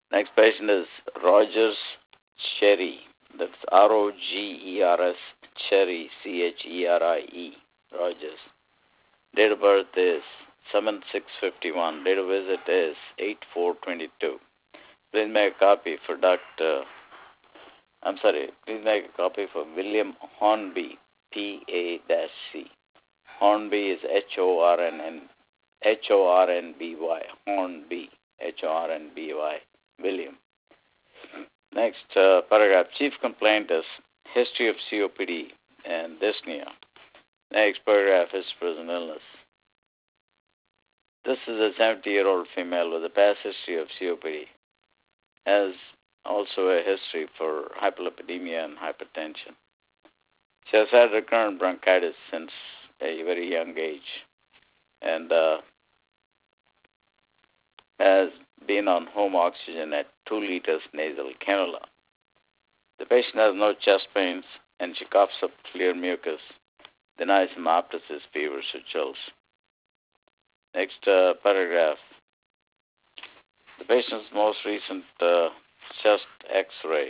Next patient is Rogers Cherry. That's Rogers Cherry, Cherie. Rogers. Date of birth is 7/6/51. Date of visit is 8/4/22. Please make a copy for please make a copy for William Hornby, PA-C. Hornby is Hornby, Hornby, Hornby, William. Next paragraph. Chief complaint is history of COPD and dyspnea. Next paragraph is present illness. This is a 70-year-old female with a past history of COPD. Has also a history for hyperlipidemia and hypertension. She has had recurrent bronchitis since a very young age and has been on home oxygen at 2 liters nasal cannula. The patient has no chest pains and she coughs up clear mucus, denies hemoptysis, fevers, or chills. Next paragraph. The patient's most recent chest X-ray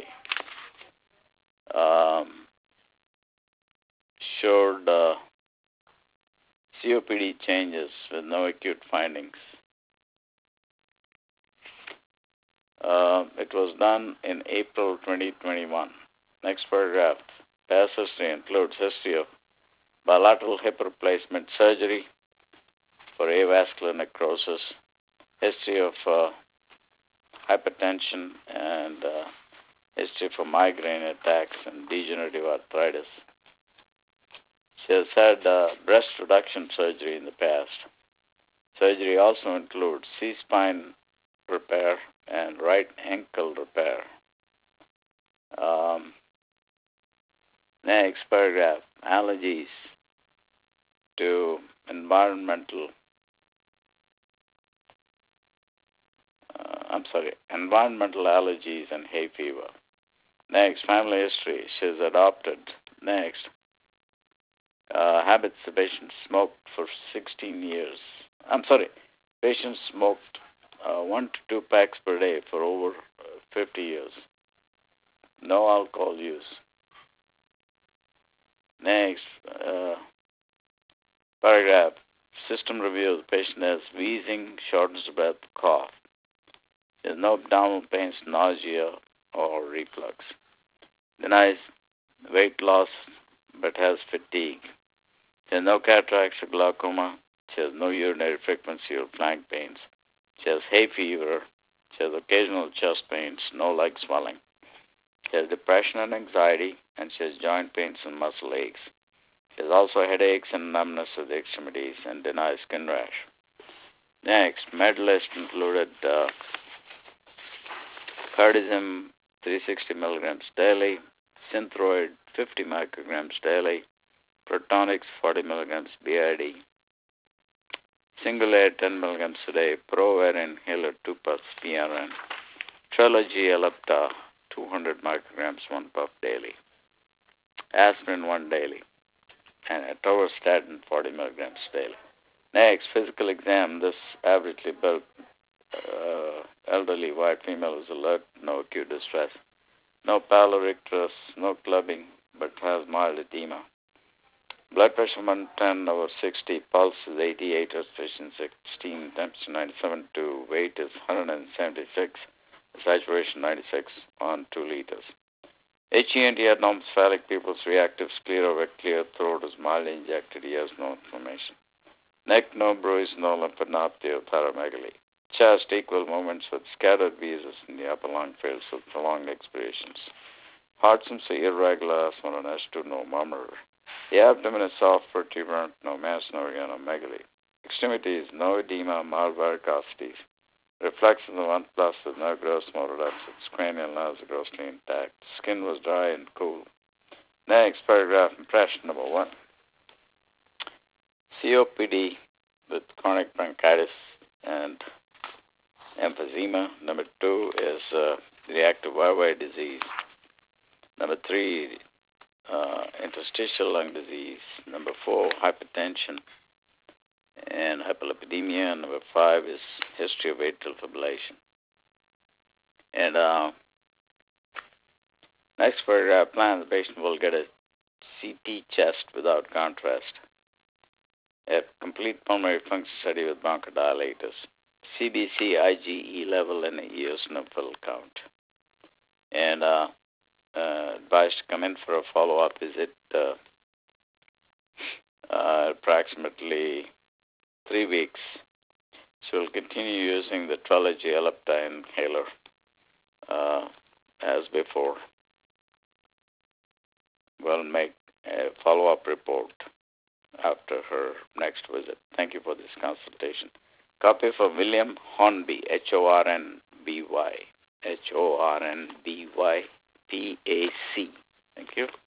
showed COPD changes with no acute findings. It was done in April 2021. Next paragraph. Past history includes history of bilateral hip replacement surgery for avascular necrosis, history of hypertension, and history for migraine attacks and degenerative arthritis. She has had breast reduction surgery in the past. Surgery also includes C-spine repair and right ankle repair. Next paragraph. Allergies to environmental allergies and hay fever. Next, family history. She is adopted. Next, habits. The patient smoked for 16 years. Patient smoked 1 to 2 packs per day for over 50 years. No alcohol use. Next, paragraph. System review. The patient has wheezing, shortness of breath, cough. There's no abdominal pains, nausea, or reflux. Denies weight loss but has fatigue. She has no cataracts or glaucoma. She has no urinary frequency or flank pains. She has hay fever. She has occasional chest pains, no leg swelling. She has depression and anxiety, and she has joint pains and muscle aches. She has also headaches and numbness of the extremities and denies skin rash. Next, med list included cardizem 360 milligrams daily, synthroid 50 micrograms daily, Protonix 40 milligrams BID, Singulair 10 milligrams a day, ProAir inhaler 2 puffs PRN, Trilogy Ellipta 200 micrograms 1 puff daily, aspirin 1 daily, and atorvastatin 40 milligrams daily. Next, physical exam. This averagely built elderly white female is alert, no acute distress, no pallor icterus, no clubbing, but has mild edema. Blood pressure 110/60, pulse is 88, respiration 16, temperature 97.2, weight is 176, saturation 96 on 2 liters. HENT anormal pupils reactive, sclero, clear throat is mildly injected, he has no inflammation. Neck, no bruise, no lymphadenopathy or thyromegaly. Chest, equal movements with scattered viscera in the upper lung fields with prolonged expirations. Heart seems irregular, S1 and S2, no murmur. The abdomen is soft, protuberant, no mass, no organomegaly. Extremities, no edema, mild varicosities. Reflex in the 1 plus with no gross motor deficits. Cranial nerves are grossly intact. Skin was dry and cool. Next paragraph, impression number 1. COPD with chronic bronchitis and emphysema. Number 2 is reactive airway disease. Number 3, interstitial lung disease. Number 4, hypertension and hyperlipidemia. Number 5 is history of atrial fibrillation. And next, for plan, the patient will get a CT chest without contrast, a complete pulmonary function study with bronchodilators, CBC IgE level, and a eosinophil count. And advised to come in for a follow-up visit approximately 3 weeks. So we'll continue using the Trelegy Ellipta inhaler as before. We'll make a follow-up report after her next visit. Thank you for this consultation. Copy for William Hornby, Hornby, Hornby, PAC. Thank you.